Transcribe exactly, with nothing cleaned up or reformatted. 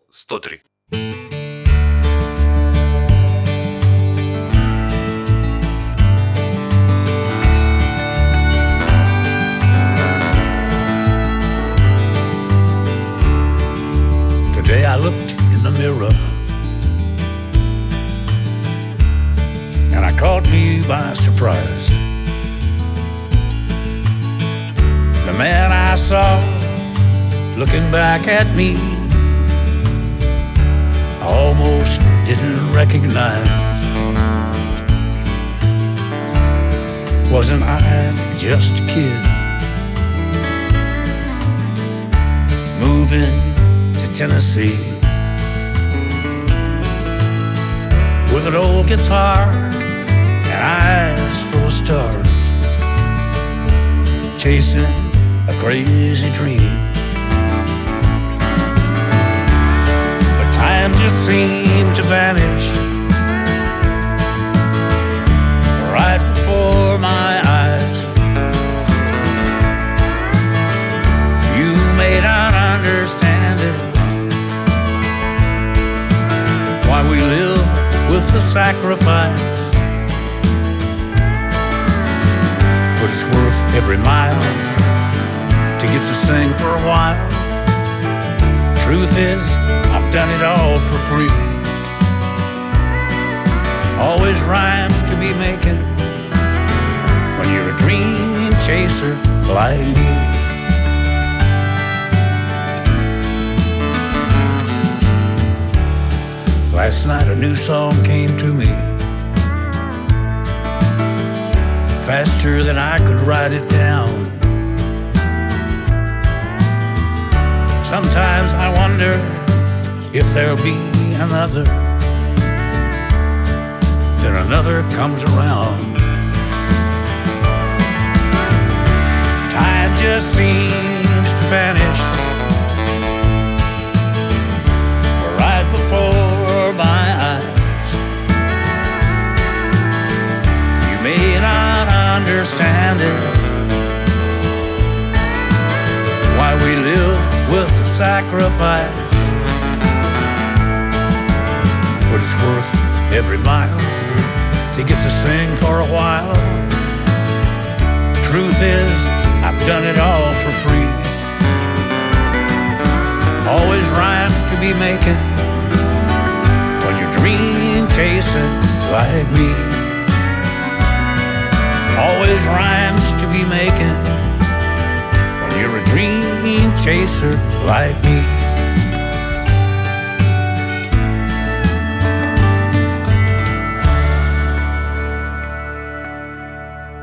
сто три. Today I looked in the mirror and I caught me by surprise. The man I saw looking back at me, I almost didn't recognize. Wasn't I just a kid moving to Tennessee with an old guitar and eyes full of stars, chasing a crazy dream? But time just seemed to vanish right before my eyes. You may not understand it, why we live with the sacrifice, but it's worth every mile to get to sing for a while. Truth is, I've done it all for free. Always rhymes to be making when you're a dream chaser like me. Last night a new song came to me, faster than I could write it down. Sometimes I wonder if there'll be another, then another comes around. Time just seems to vanish right before my eyes. You may not understand it, why we live with sacrifice, but it's worth every mile to get to sing for a while. Truth is, I've done it all for free. Always rhymes to be making when you're dream chasing like me. Always rhymes to be making when you're a dream chaser like me.